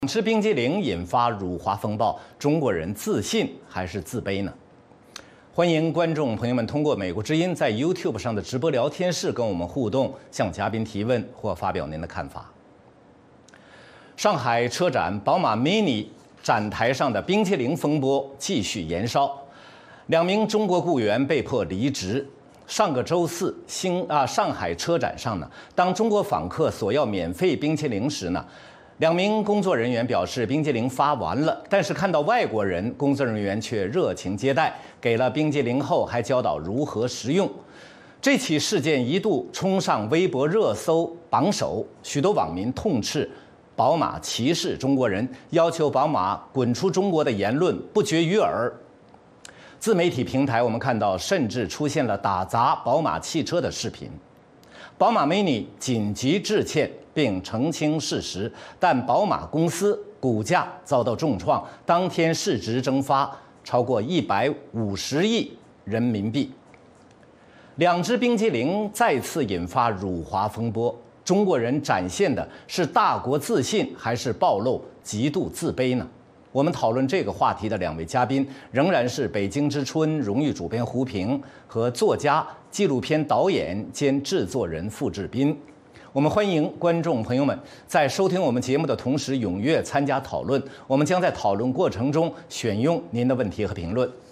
吃冰激凌引发辱华风暴，中国人自信还是自卑呢？欢迎观众朋友们通过美国之音在 YouTube 上的直播聊天室跟我们互动，向嘉宾提问或发表您的看法。上海车展，宝马 Mini 展台上的冰淇淋风波继续延烧，2名中国雇员被迫离职。上个周四，上海车展上呢，当中国访客索要免费冰淇淋时呢，2名工作人员表示冰激凌发完了，但是看到外国人，工作人员却热情接待，给了冰激凌后还教导如何食用。这起事件一度冲上微博热搜榜首，许多网民痛斥宝马歧视中国人，要求宝马滚出中国的言论不绝于耳。自媒体平台我们看到，甚至出现了打砸宝马汽车的视频。宝马 Mini 紧急致歉并澄清事实，但宝马公司股价遭到重创，当天市值蒸发超过150亿人民币。2只冰激凌再次引发辱华风波，中国人展现的是大国自信，还是暴露极度自卑呢？我们讨论这个话题的2位嘉宾，仍然是北京之春荣誉主编胡平和作家、纪录片导演兼制作人付志斌。我们欢迎观众朋友们在收听我们节目的同时踊跃参加讨论，我们将在讨论过程中选用您的问题和评论。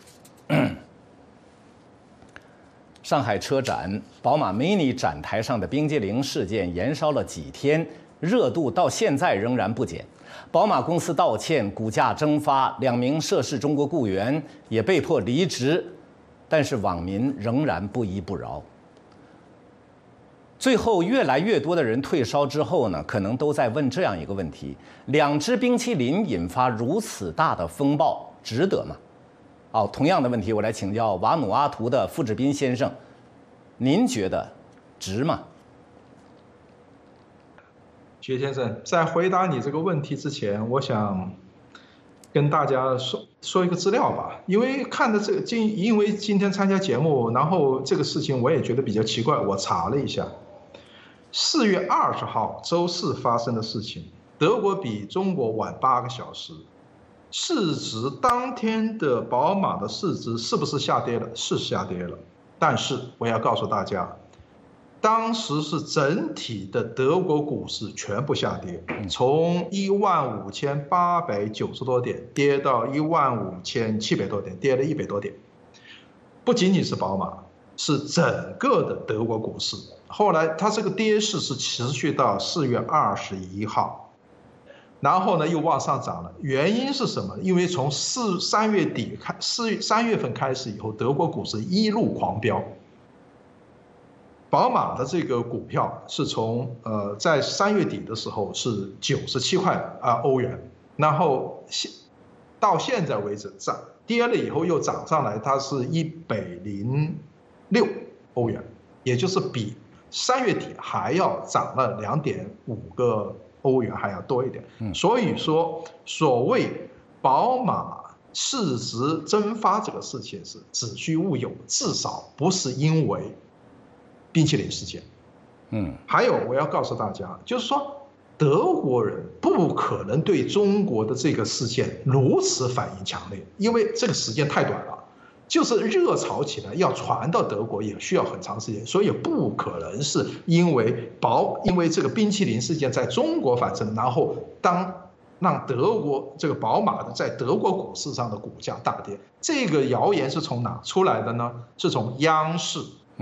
上海车展，宝马 Mini 展台上的冰激凌事件延烧了几天，热度到现在仍然不减。宝马公司道歉，股价蒸发，2名涉事中国雇员也被迫离职，但是网民仍然不依不饶。最后，越来越多的人退烧之后呢，可能都在问这样一个问题：2只冰淇淋引发如此大的风暴，值得吗？同样的问题，我来请教瓦努阿图的付志斌先生，您觉得值吗？ 薛先生，在回答你这个问题之前，我想跟大家说一个资料吧。因为看的因为今天参加节目，然后这个事情我也觉得比较奇怪，我查了一下，4月20号周四发生的事情，德国比中国晚8个小时，市值当天的宝马的市值是不是下跌了？是下跌了，但是我要告诉大家。当时是整体的德国股市全部下跌，从15890多点跌到15700多点，跌了100多点。不仅仅是宝马，是整个的德国股市。后来它这个跌势是持续到4月21号，然后呢又往上涨了。原因是什么？因为从3月份开始以后，德国股市一路狂飙。宝马的这个股票是从在3月底的时候是97块欧元，然后到现在为止跌了以后又涨上来，它是106欧元，也就是比3月底还要涨了2.5个欧元还要多一点。所以说，所谓宝马市值蒸发这个事情是子虚乌有，至少不是因为冰淇淋事件。还有我要告诉大家，就是说德国人不可能对中国的这个事件如此反应强烈，因为这个时间太短了，就是热潮起来要传到德国也需要很长时间，所以不可能是因为这个冰淇淋事件在中国发生，然后让德国这个宝马的在德国股市上的股价大跌。这个谣言是从哪出来的呢？是从央视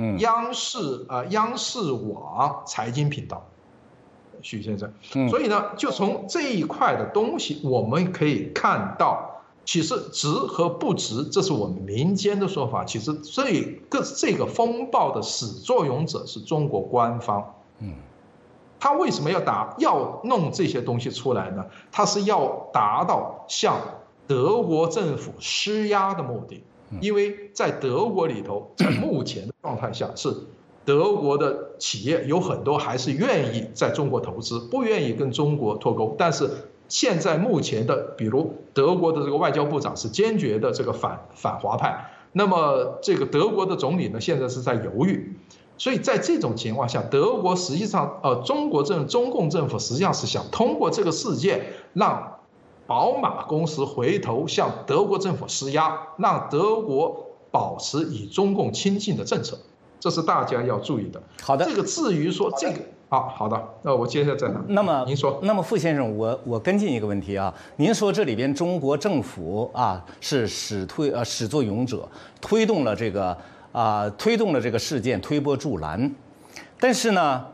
网财经频道，许先生。所以呢，就从这一块的东西，我们可以看到，其实值和不值，这是我们民间的说法。其实这个风暴的始作俑者是中国官方。他为什么要弄这些东西出来呢？他是要达到向德国政府施压的目的。因为在德国里头，在目前的状态下，是德国的企业有很多还是愿意在中国投资，不愿意跟中国脱钩。但是现在目前的，比如德国的这个外交部长是坚决的这个反华派，那么这个德国的总理呢，现在是在犹豫。 所以在这种情况下，德国实际上中共政府实际上是想通过这个事件让宝马公司回头向德国政府施压，让德国保持与中共亲近的政策，这是大家要注意的。 好的， 这个至于说这个好的，那我接下来再谈。 那么您说， 那么傅先生，我跟进一个问题啊，您说这里边中国政府啊是始作俑者，推动了这个事件，推波助澜，但是呢，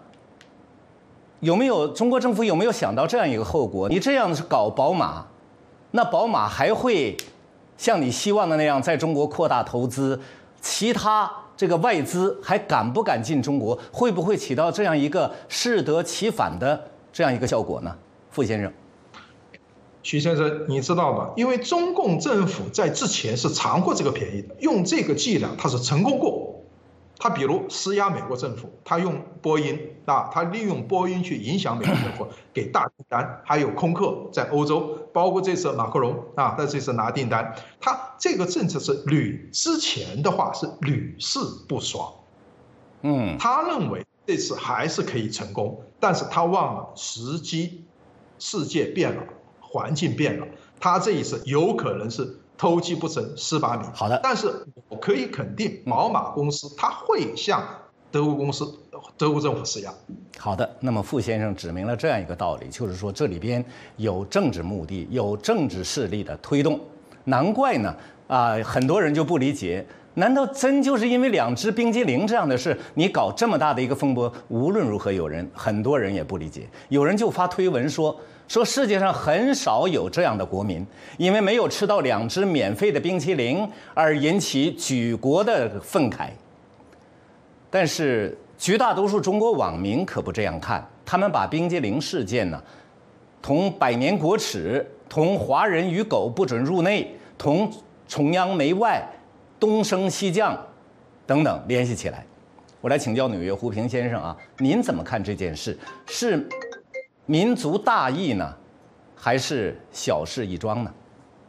中国政府有没有想到这样一个后果？你这样搞宝马，那宝马还会像你希望的那样在中国扩大投资，其他这个外资还敢不敢进中国？会不会起到这样一个适得其反的这样一个效果呢？傅先生， 徐先生，你知道吧？因为中共政府在之前是尝过这个便宜的，用这个伎俩它是成功过。他比如施压美国政府，他用波音他利用波音去影响美国政府，给大订单，还有空客在欧洲，包括这次马克龙在这次拿订单，他这个政策是之前的话是屡试不爽，他认为这次还是可以成功，但是他忘了时机，世界变了，环境变了，他这一次有可能是偷鸡不成蚀把米。 好的， 但是我可以肯定，宝马公司它会向德国政府施压。 好的，那么傅先生指明了这样一个道理，就是说这里边有政治目的，有政治势力的推动。难怪呢很多人就不理解，难道真就是因为2只冰激凌这样的事，你搞这么大的一个风波？无论如何，很多人也不理解，有人就发推文说世界上很少有这样的国民，因为没有吃到2只免费的冰淇淋而引起举国的愤慨。但是绝大多数中国网民可不这样看，他们把冰激凌事件呢，同百年国耻、同华人与狗不准入内、同崇洋媚外、东升西降等等联系起来。我来请教纽约胡平先生您怎么看这件事？是民族大义呢，还是小事一桩呢？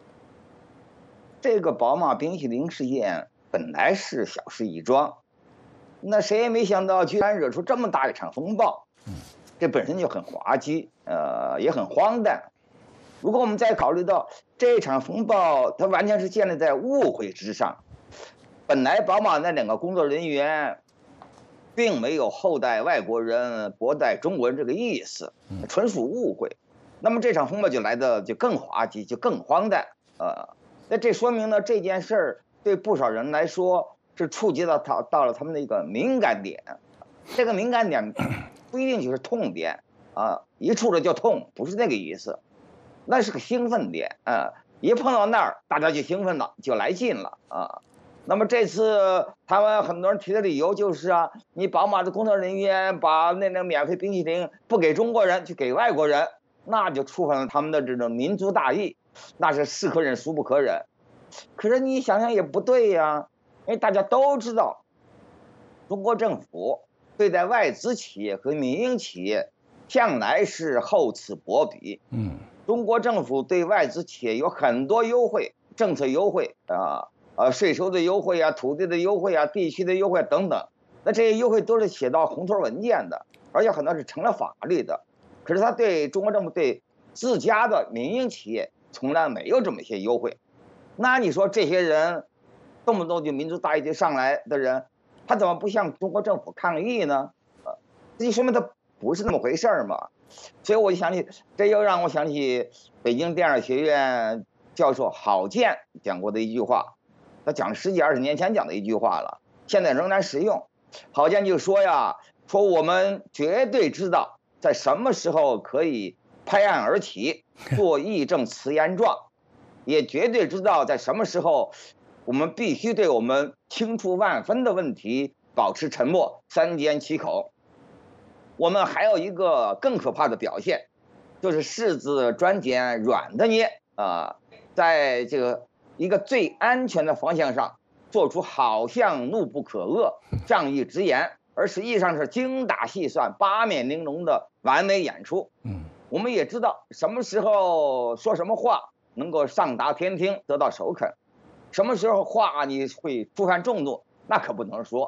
这个宝马冰淇淋事件本来是小事一桩，那谁也没想到居然惹出这么大一场风暴，这本身就很滑稽，也很荒诞。如果我们再考虑到这场风暴，它完全是建立在误会之上，本来宝马那2个工作人员并没有厚待外国人、薄待中国人这个意思，纯属误会。那么这场风暴就来的就更滑稽，就更荒诞。那这说明呢，这件事儿对不少人来说是触及到了他们的一个敏感点。这个敏感点不一定就是痛点一触着就痛，不是那个意思，那是个兴奋点一碰到那儿，大家就兴奋了，就来劲了那么这次台湾很多人提的理由就是你宝马的工作人员把那免费冰淇淋不给中国人，去给外国人，那就触犯了他们的这种民族大义，那是是可忍孰不可忍。可是你想想也不对呀，因为大家都知道，中国政府对待外资企业和民营企业向来是厚此薄彼。中国政府对外资企业有很多优惠，政策优惠税收的优惠土地的优惠地区的优惠等等。那这些优惠都是写到红头文件的，而且很多是成了法律的。可是他对中国政府对自家的民营企业从来没有这么一些优惠。那你说这些人动不动就民族大义就上来的人，他怎么不向中国政府抗议呢？这就说明他不是那么回事儿嘛。所以我就想起，这又让我想起北京电影学院教授郝建讲过的一句话，他讲10几20年前讲的一句话了，现在仍然适用。郝建就说说我们绝对知道在什么时候可以拍案而起，做义正辞严状，也绝对知道在什么时候我们必须对我们清楚万分的问题保持沉默，三缄其口。我们还有一个更可怕的表现，就是柿子专捡软的捏在这个一个最安全的方向上做出好像怒不可遏、仗义直言，而实际上是精打细算、八面玲珑的完美演出。我们也知道什么时候说什么话能够上达天听，得到首肯，什么时候话你会触犯众怒，那可不能说。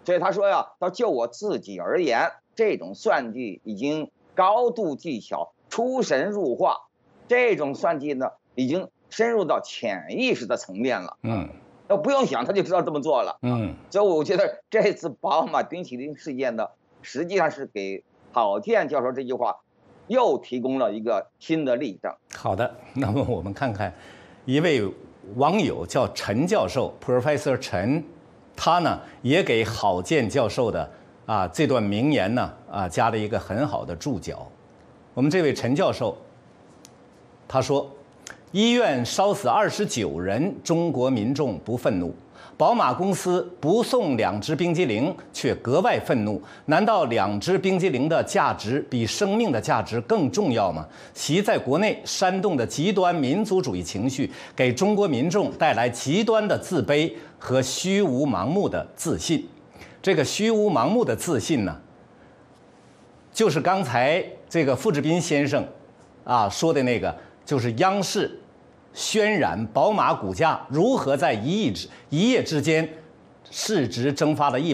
所以他说呀，就我自己而言，这种算计已经高度技巧、出神入化，这种算计呢，已经深入到潜意识的层面了。那不用想他就知道这么做了。所以我觉得这次宝马冰淇淋事件呢，实际上是给郝建教授这句话又提供了一个新的例证。 好的，那么我们看看一位网友叫陈教授 ，Professor 陈，他呢也给郝建教授的这段名言呢加了一个很好的注脚。我们这位陈教授他说：“医院烧死29人，中国民众不愤怒；宝马公司不送2只冰激凌，却格外愤怒。难道2只冰激凌的价值比生命的价值更重要吗？其在国内煽动的极端民族主义情绪，给中国民众带来极端的自卑和虚无盲目的自信。这个虚无盲目的自信呢，就是刚才这个傅志斌先生说的那个，就是央视渲染宝马股价如何在一夜之间市值蒸发了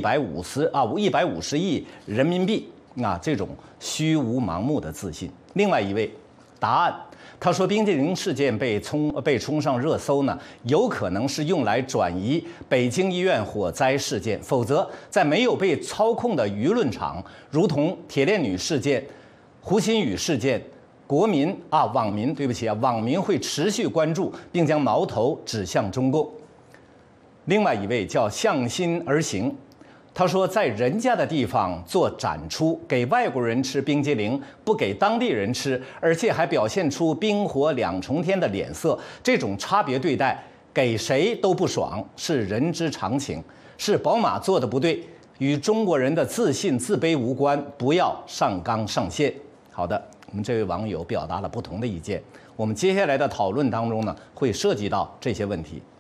150亿人民币这种虚无盲目的自信。另外一位答案，他说冰激凌事件被冲上热搜呢，有可能是用来转移北京医院火灾事件，否则在没有被操控的舆论场，如同铁链女事件、胡鑫宇事件，网民会持续关注，并将矛头指向中共。另外一位叫向心而行，他说在人家的地方做展出，给外国人吃冰激凌，不给当地人吃，而且还表现出冰火2重天的脸色，这种差别对待给谁都不爽，是人之常情，是宝马做的不对，与中国人的自信自卑无关，不要上纲上线。好的，我们这位网友表达了不同的意见，我们接下来的讨论当中呢，会涉及到这些问题。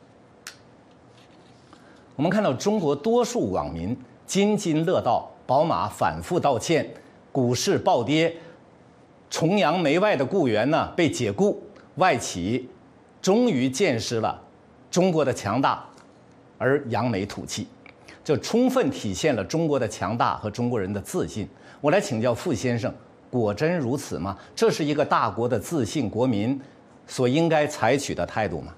我们看到中国多数网民津津乐道宝马反复道歉，股市暴跌，崇洋媚外的雇员呢被解雇，外企终于见识了中国的强大，而扬眉吐气，这充分体现了中国的强大和中国人的自信。我来请教傅先生，果真如此吗？这是一个大国的自信国民所应该采取的态度吗？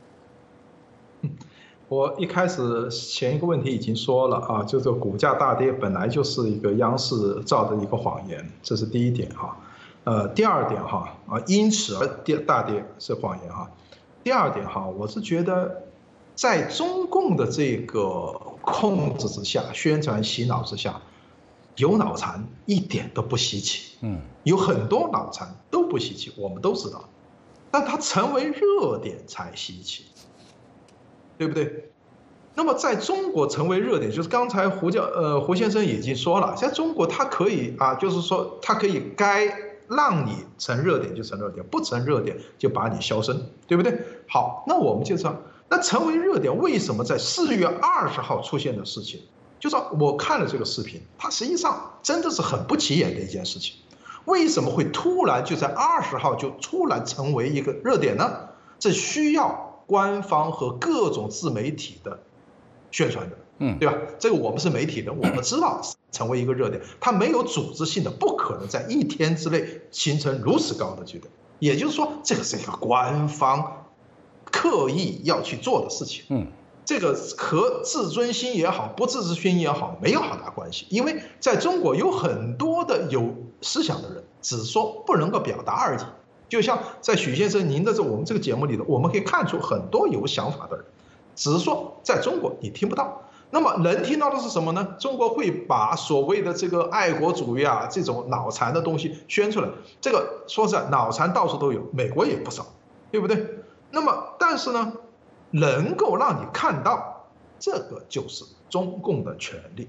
我一开始前一个问题已经说了就是股价大跌本来就是一个央视造的一个谎言，这是第一点第二点因此而大跌是谎言第二点我是觉得在中共的这个控制之下，宣传洗脑之下，有脑残一点都不稀奇，有很多脑残都不稀奇，我们都知道，但它成为热点才稀奇，对不对？那么在中国成为热点，就是刚才胡先生已经说了，在中国它可以就是说它可以该让你成热点就成热点，不成热点就把你销声，对不对？好，那我们就说，那成为热点为什么在4月20号出现的事情？就是我看了这个视频，它实际上真的是很不起眼的一件事情。为什么会突然就在20号就突然成为一个热点呢？这需要官方和各种自媒体的宣传的，对吧？这个我们是媒体人，我们知道成为一个热点，它没有组织性的，不可能在1天之内形成如此高的热点。也就是说，这个是一个官方刻意要去做的事情。这个和自尊心也好，不自尊心也好，没有好大关系。因为在中国有很多的有思想的人，只是说不能够表达而已。就像在许先生您的我们这个节目里头，我们可以看出很多有想法的人，只是说在中国你听不到。那么能听到的是什么呢？中国会把所谓的这个爱国主义这种脑残的东西宣出来。这个说实在，脑残到处都有，美国也不少，对不对？那么但是呢，能够让你看到，这个就是中共的权利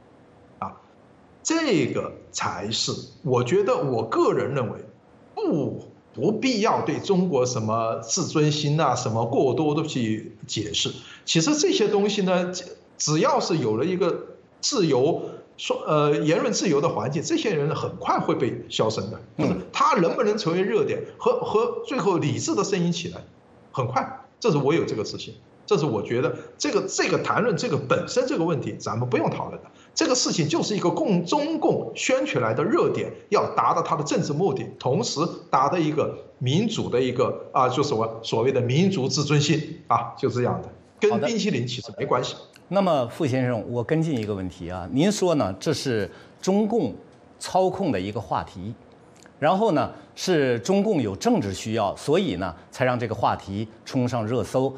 这个才是我觉得我个人认为不必要对中国什么自尊心什么过多的去解释。其实这些东西呢，只要是有了一个自由言论自由的环境，这些人很快会被消声的。他能不能成为热点和最后理智的声音起来，很快，这是我有这个自信。 这是我觉得这个谈论这个本身这个问题，咱们不用讨论的。这个事情就是一个中共宣出来的热点，要达到它的政治目的，同时达到一个民主的一个就是所谓的民族自尊心就这样的，跟冰淇淋其实没关系。 那么傅先生，我跟进一个问题啊，您说呢？这是中共操控的一个话题，然后呢是中共有政治需要，所以呢才让这个话题冲上热搜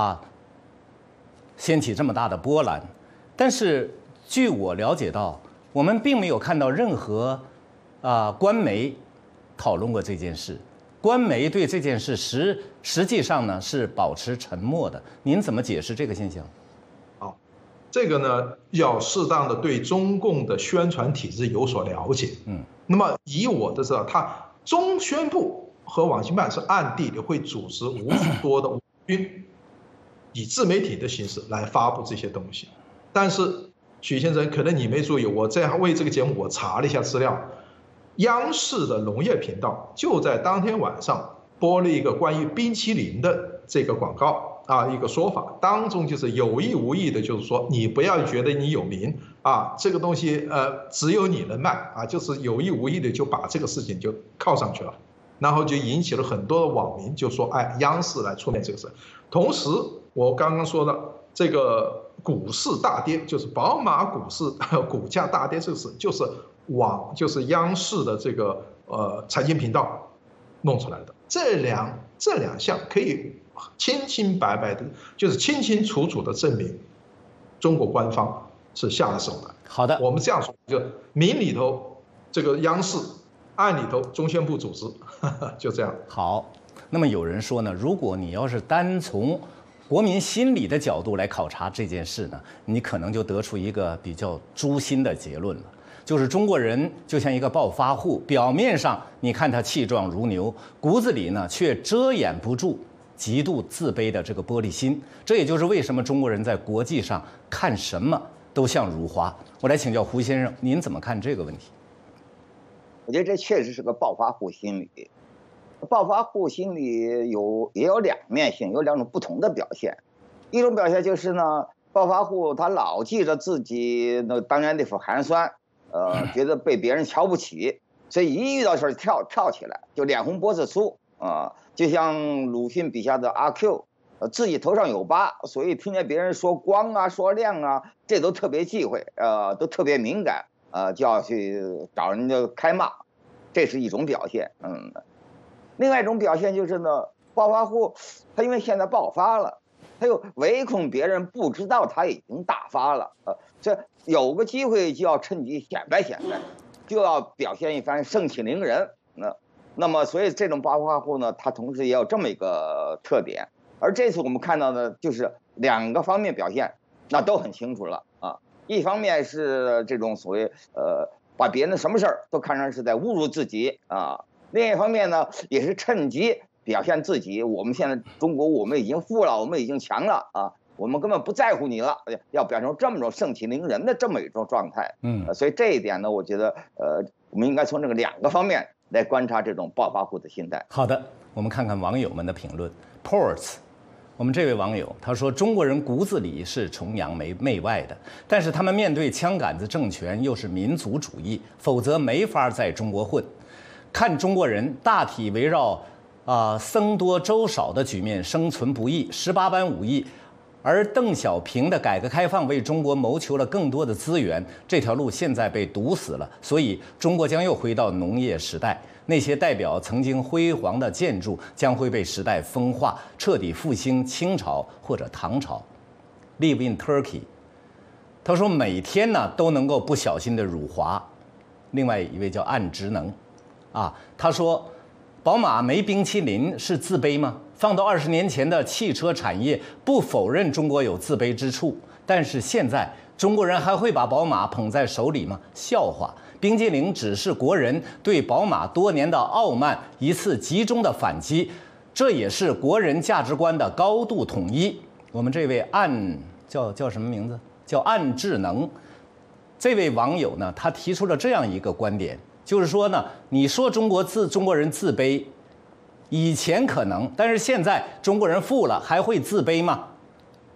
掀起这么大的波澜。但是据我了解到，我们并没有看到任何官媒讨论过这件事。官媒对这件事实际上呢是保持沉默的。您怎么解释这个现象？ 这个呢要适当的对中共的宣传体制有所了解。那么以我的知道，中宣部和网信办是暗地里会组织无数多的军，以自媒体的形式来发布这些东西。但是许先生，可能你没注意，我在为这个节目我查了一下资料，央视的农业频道就在当天晚上播了一个关于冰淇淋的这个广告一个说法，当中就是有意无意的，就是说你不要觉得你有名这个东西只有你能卖就是有意无意的就把这个事情就靠上去了，然后就引起了很多的网民就说央视来出面这个事。同时我刚刚说的这个股市大跌，就是宝马股市股价大跌这个事，就是央视的这个财经频道弄出来的。这两项可以清清白白的，就是清清楚楚的证明中国官方是下了手的。 好的， 我们这样说，就明里头这个央视，暗里头中宣部组织，就这样。 好，那么有人说呢，如果你要是单从国民心理的角度来考察这件事呢，你可能就得出一个比较诛心的结论了，就是中国人就像一个暴发户，表面上你看他气壮如牛，骨子里呢却遮掩不住极度自卑的这个玻璃心。这也就是为什么中国人在国际上看什么都像辱华。我来请教胡先生，您怎么看这个问题？ 我觉得这确实是个暴发户心理。暴发户心理也有两面性，有两种不同的表现。一种表现就是呢，暴发户他老记着自己当年那副寒酸，觉得被别人瞧不起，所以一遇到事跳起来，就脸红脖子粗就像鲁迅笔下的阿 Q， 自己头上有疤，所以听见别人说光说亮这都特别忌讳，都特别敏感，就要去找人家开骂，这是一种表现。另外一种表现就是呢，暴发户他因为现在爆发了，他又唯恐别人不知道他已经大发了，这有个机会就要趁机显摆，就要表现一番盛气凌人。那么所以这种暴发户呢，他同时也有这么一个特点。而这次我们看到的就是两个方面表现，那都很清楚了一方面是这种所谓把别人的什么事儿都看成是在侮辱自己另一方面呢，也是趁机表现自己，我们现在中国我们已经富了，我们已经强了我们根本不在乎你了，要表现出这么种盛气凌人的这么一种状态。所以这一点呢，我觉得我们应该从这个两个方面来观察这种暴发户的心态。 好的，我们看看网友们的评论。Ports， 我们这位网友他说，中国人骨子里是崇洋媚外的，但是他们面对枪杆子政权又是民族主义，否则没法在中国混。看中国人大体围绕僧多粥少的局面生存不易，18般武艺。而邓小平的改革开放为中国谋求了更多的资源，这条路现在被堵死了，所以中国将又回到农业时代。那些代表曾经辉煌的建筑将会被时代风化，彻底复兴清朝或者唐朝。Live in Turkey， 他说每天呢都能够不小心的辱华。另外一位叫暗职能，他说宝马没冰淇淋是自卑吗？放到20年前的汽车产业，不否认中国有自卑之处，但是现在中国人还会把宝马捧在手里吗？笑话！冰激凌只是国人对宝马多年的傲慢一次集中的反击，这也是国人价值观的高度统一。我们这位叫什么名字？叫暗智能。这位网友呢，他提出了这样一个观点，就是说呢，你说中国人自卑。以前可能，但是现在中国人富了还会自卑吗？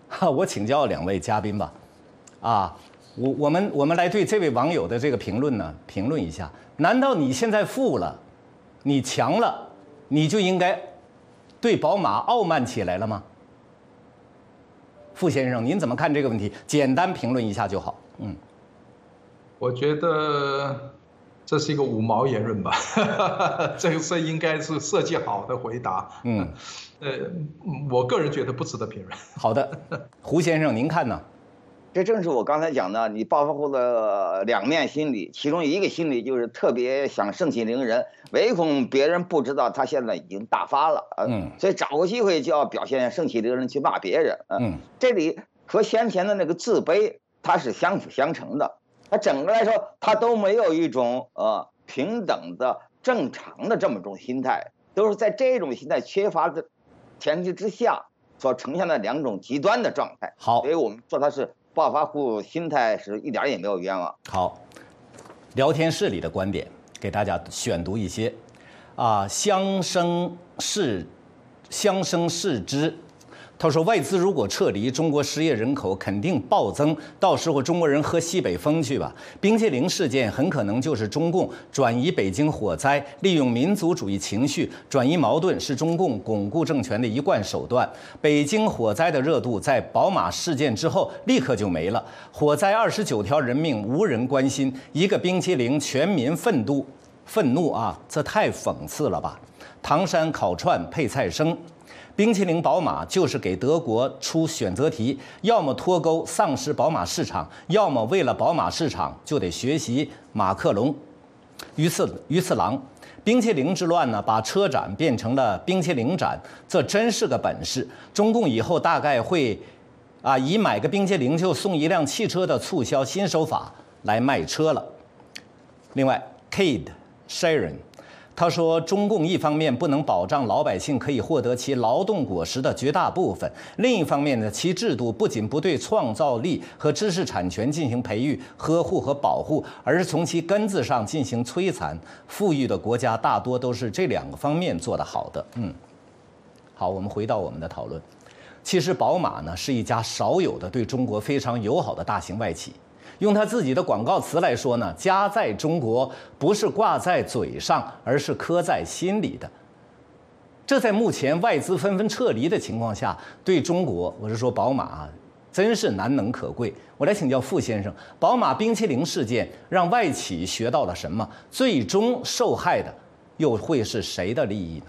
我请教2位嘉宾吧。我们来对这位网友的这个评论呢评论一下。难道你现在富了，你强了，你就应该对宝马傲慢起来了吗？傅先生，您怎么看这个问题？简单评论一下就好。 我觉得这是一个5毛言论吧，这个应该是设计好的回答。我个人觉得不值得评论。 好的，胡先生您看呢？ 这正是我刚才讲的，你暴发户的2面心理，其中一个心理就是特别想盛气凌人，唯恐别人不知道他现在已经大发了，所以找个机会就要表现盛气凌人去骂别人，这里和先前的那个自卑它是相辅相成的，它整个来说它都没有一种平等的正常的这么种心态，都是在这种心态缺乏的前提之下所呈现的2种极端的状态。 好， 所以我们说它是。暴发户心态是一点也没有冤枉。 好，聊天室里的观点给大家选读一些。相生世之，他说外资如果撤离，中国失业人口肯定暴增，到时候中国人喝西北风去吧。冰淇淋事件很可能就是中共转移北京火灾，利用民族主义情绪转移矛盾，是中共巩固政权的一贯手段。北京火灾的热度在宝马事件之后立刻就没了，火灾29条人命无人关心，一个冰淇淋全民愤怒啊，这太讽刺了吧！唐山烤串配菜生。冰淇淋宝马就是给德国出选择题，要么脱钩丧失宝马市场，要么为了宝马市场就得学习马克龙。鱼次郎，冰淇淋之乱呢，把车展变成了冰淇淋展，这真是个本事。中共以后大概会以买个冰淇淋就送1辆汽车的促销新手法来卖车了。另外 ，Cade Sharon。他说，中共一方面不能保障老百姓可以获得其劳动果实的绝大部分，另一方面呢，其制度不仅不对创造力和知识产权进行培育、呵护和保护，而是从其根子上进行摧残。富裕的国家大多都是这2个方面做得好的。好，我们回到我们的讨论。其实，宝马呢是一家少有的对中国非常友好的大型外企。用他自己的广告词来说呢，家在中国不是挂在嘴上，而是刻在心里的。这在目前外资纷纷撤离的情况下，对中国，我是说宝马真是难能可贵。我来请教傅先生，宝马冰淇淋事件让外企学到了什么？最终受害的又会是谁的利益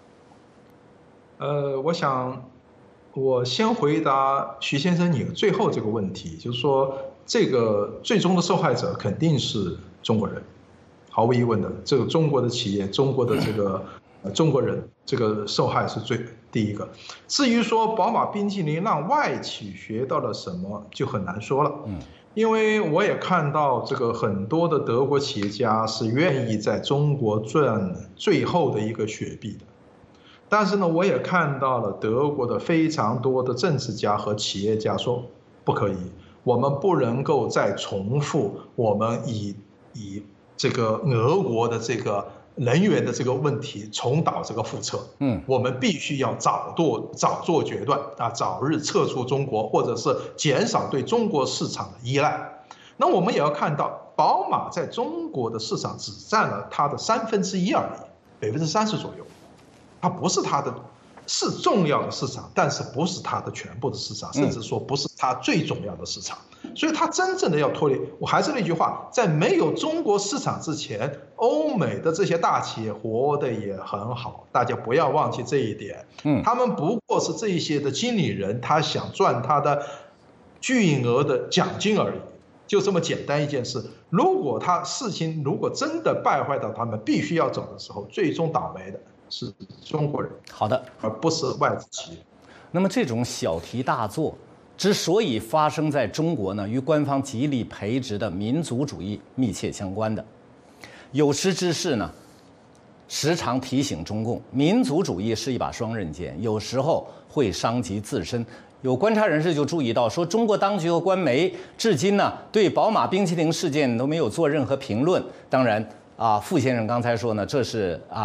呢？我想，我先回答徐先生你最后这个问题，就是说。这个最终的受害者肯定是中国人，毫无疑问的。这个中国的企业，中国的这个中国人，这个受害是第一个。至于说宝马冰淇淋让外企学到了什么，就很难说了。因为我也看到这个很多的德国企业家是愿意在中国赚最后的一个雪碧的，但是呢，我也看到了德国的非常多的政治家和企业家说不可以。我们不能够再重复我们以这个俄国的这个能源的这个问题重蹈这个覆辙。我们必须要早做决断早日撤出中国，或者是减少对中国市场的依赖。那我们也要看到，宝马在中国的市场只占了它的1/3而已，30%左右，它不是它的。是重要的市场，但是不是它的全部的市场，甚至说不是它最重要的市场。所以它真正的要脱离，我还是那句话，在没有中国市场之前，欧美的这些大企业活得也很好，大家不要忘记这一点。他们不过是这些的经理人，他想赚他的巨额的奖金而已，就这么简单一件事。如果事情真的败坏到他们必须要走的时候，最终倒霉的是中国人。 好的， 而不是外资企业。 那么这种小题大做之所以发生在中国呢，与官方极力培植的民族主义密切相关的。有识之士呢，时常提醒中共，民族主义是一把双刃剑，有时候会伤及自身。有观察人士就注意到，说中国当局和官媒至今呢，对宝马冰淇淋事件都没有做任何评论。当然傅先生刚才说呢，这是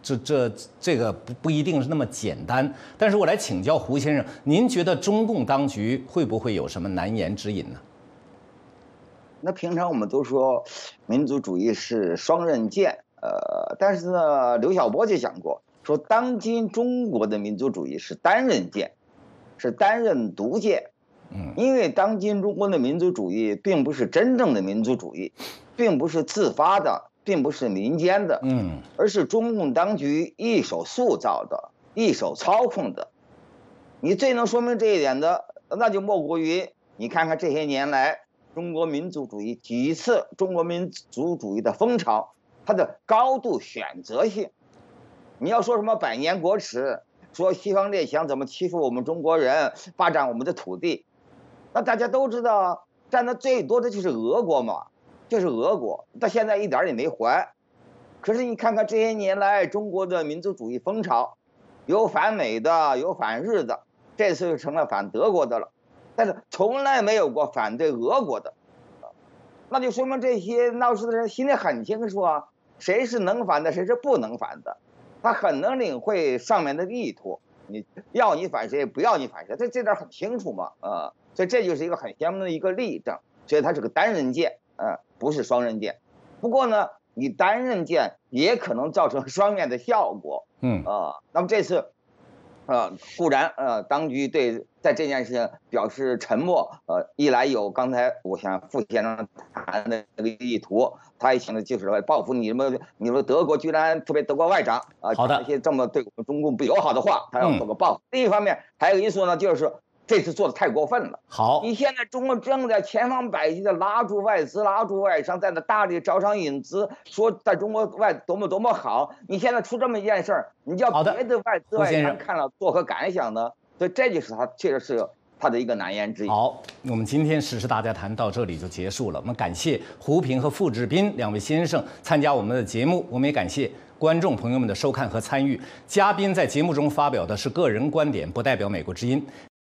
这个不一定是那么简单。但是我来请教胡先生，您觉得中共当局会不会有什么难言之隐呢？ 那平常我们都说民族主义是双刃剑，但是呢，刘晓波就讲过，说当今中国的民族主义是单刃剑，是单刃毒剑。因为当今中国的民族主义并不是真正的民族主义，并不是自发的，并不是民间的，而是中共当局一手塑造的，一手操控的。你最能说明这一点的，那就莫过于你看看这些年来中国民族主义几次中国民族主义的风潮，它的高度选择性。你要说什么百年国耻，说西方列强怎么欺负我们中国人，霸占我们的土地，那大家都知道，占的最多的就是俄国嘛，就是俄国，到现在一点也没还。可是你看看这些年来中国的民族主义风潮，有反美的，有反日的，这次又成了反德国的了，但是从来没有过反对俄国的，那就说明这些闹事的人心里很清楚啊，谁是能反的，谁是不能反的，他很能领会上面的意图，你要你反谁，不要你反谁，这点很清楚嘛，所以这就是一个很鲜明的一个例证，所以它是个单刃剑，不是双刃剑。不过呢，你单刃剑也可能造成双面的效果，那么这次，固然当局在这件事情表示沉默，一来有刚才我想傅先生谈的那个意图，他也想的就是报复你们德国居然特别德国外长好的， 一些这么对我们中共不友好的话，他要做个报复。另一方面还有一个因素呢，就是这次做的太过分了。 好， 你现在中国正在千方百计的拉住外资、拉住外商，在那大力招商引资，说在中国外多么多么好。你现在出这么一件事儿，你叫别的外资外商看了作何感想呢？所以这就是他确实是他的一个难言之隐。 好，我们今天时事大家谈到这里就结束了。我们感谢胡平和傅志斌两位先生参加我们的节目，我们也感谢观众朋友们的收看和参与。嘉宾在节目中发表的是个人观点，不代表美国之音。